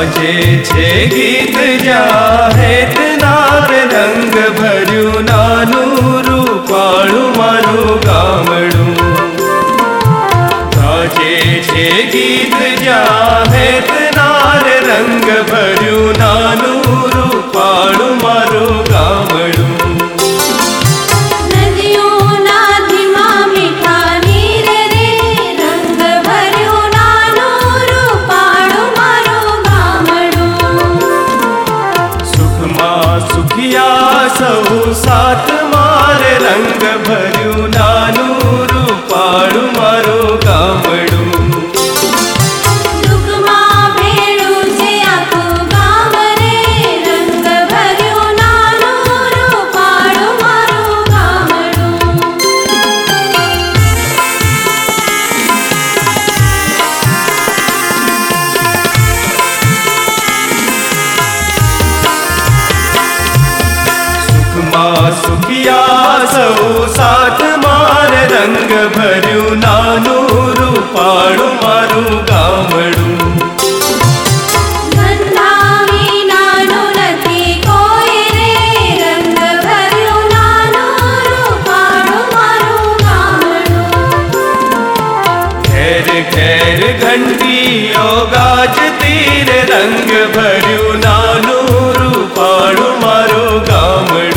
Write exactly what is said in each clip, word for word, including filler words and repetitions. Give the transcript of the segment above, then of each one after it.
गाजे छे गीत जाहेत नार रंग भर्यु नानु रूपाळु मारू गामडू गाजे छे गीत जाहेत नार रंग भर्यु नानु रूपाळु मारू गामडू સૌ સાથ મારે રંગ ભર્યું નાનું રૂપાળું મારું ગામડું દુઃખમાં ભેળું છે આખું ગામ રે રંગ ભર્યું નાનું રૂપાળું મારું ગામડું સુખિયા સૌ સાથ મારે રંગ ભર્યું નાનું રૂપાળું મારું ગામડું ધંધા વિનાનું નથી કોઈ રે રંગ ભર્યું નાનું રૂપાળું મારું ગામડું ઘેર ઘેર ઘંટીઓ ગાજતી રે રંગ ભર્યું નાનું રૂપાળું મારું ગામડું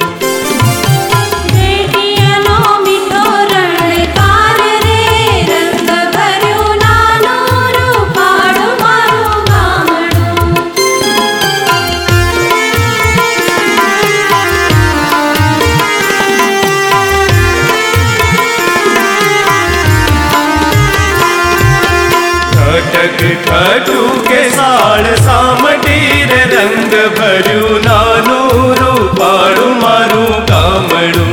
खटक खटू के साड़ सामटी रे रंग भर्यु नानु रूपाळुं मारू गामडुं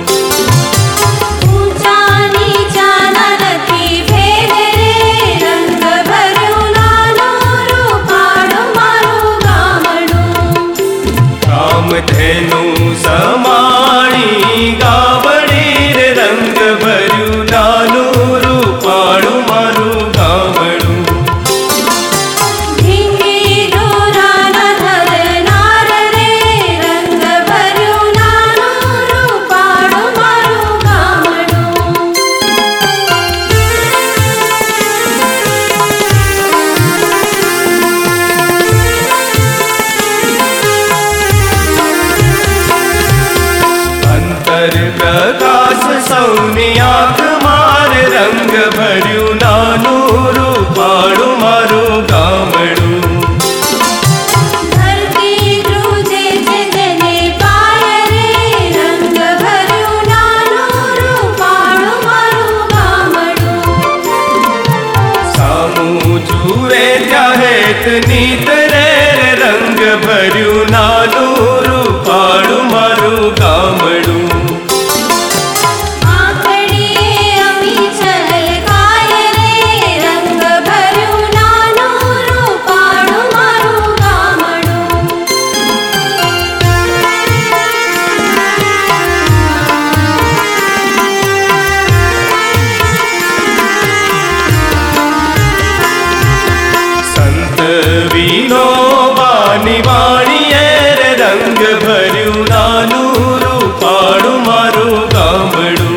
ऊंचा नीचा નથી ભેદ રે રંગ ભર્યું નાનું રૂપાળું મારું ગામડું कामधेनु समाणी गावडी रे रंग भर्यु नानु रूपाळुं मारू गामडुं ઢીંગી દોરાના ધરનાર રે રંગ ભર્યું નાનું રૂપાળું મારું ગામડું अंतर प्रकाश सौनी आँख मारे रंग भर्यु नानु रूपाळुं मारू गामडुं ધરતી ધ્રુજે છે જેને પાય રે રંગ ભર્યું નાનું રૂપાળું મારું ગામડું सामू जुए त्याहेत नीत रे रंग भर्यु नानु रूपाळुं मारू गामडुं આંખડીએ અમી છલકાય રે રંગ ભર્યું નાનું રૂપાળું મારું ગામડું संत विनोबानी वाणीए रे रंग भर्यु नानु रूपाळुं मारू गामडुं